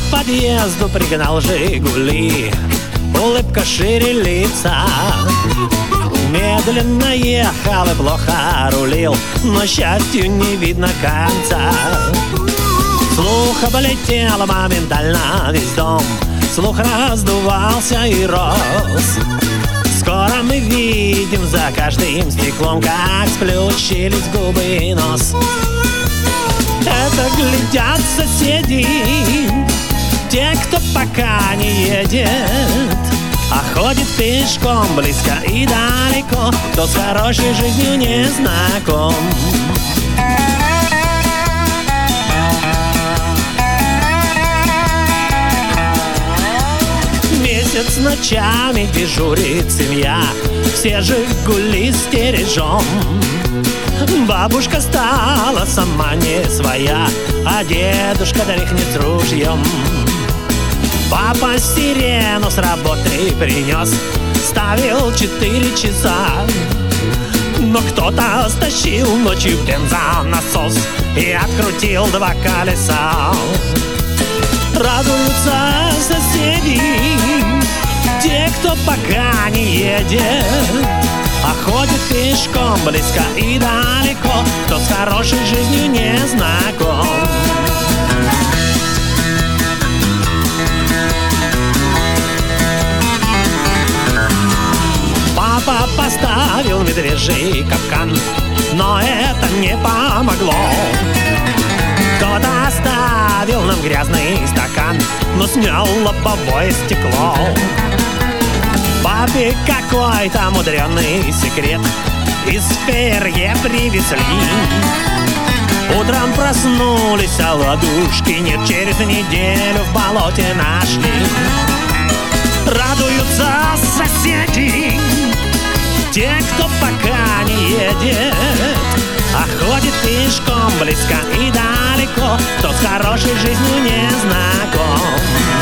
к подъезду пригнал «Жигули», улыбка шире лица. Медленно ехал и плохо рулил, но счастью не видно конца. Слух облетел моментально весь дом, слух раздувался и рос. Скоро мы видим за каждым стеклом, как сплющились губы и нос. Это глядят соседи, те, кто пока не едет, а ходит пешком близко и далеко, кто с хорошей жизнью не знаком. Месяц ночами дежурит семья, все «Жигули» стережем. Бабушка стала сама не своя, а дедушка дрыхнет ружьем. Папа сирену с работы принес, ставил 4 часа. Но кто-то стащил ночью бензонасос и открутил 2 колеса. Радуются соседи, те, кто пока не едет, а ходит пешком близко и далеко, кто с хорошей жизнью не знаком. Папа поставил медвежий капкан, но это не помогло. Кто-то оставил нам грязный стакан, но снял лобовое стекло. Папе какой-то мудрёный секрет из Ферье привезли. Утром проснулись, а ладушки нет, через неделю в болоте нашли. Радуются соседи, те, кто пока не едет, а ходит пешком близко и далеко, кто с хорошей жизнью не знаком.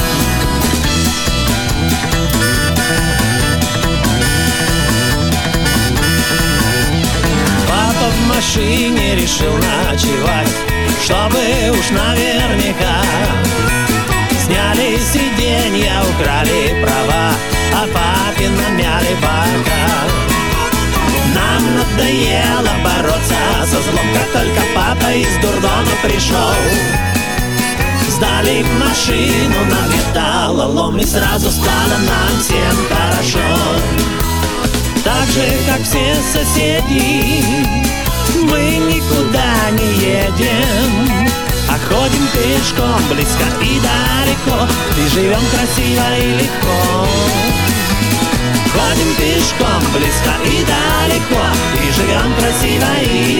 Папа в машине решил ночевать, чтобы уж наверняка. Сняли сиденья, украли права, а папе намяли бока. Нам надоело бороться со злом, как только папа из дурдома пришел. Сдали машину на металлолом, и сразу стало нам всем хорошо. Так же, как все соседи, мы никуда не едем, а ходим пешком близко и далеко, и живем красиво и легко. Ходим пешком близко и далеко, и живем красиво и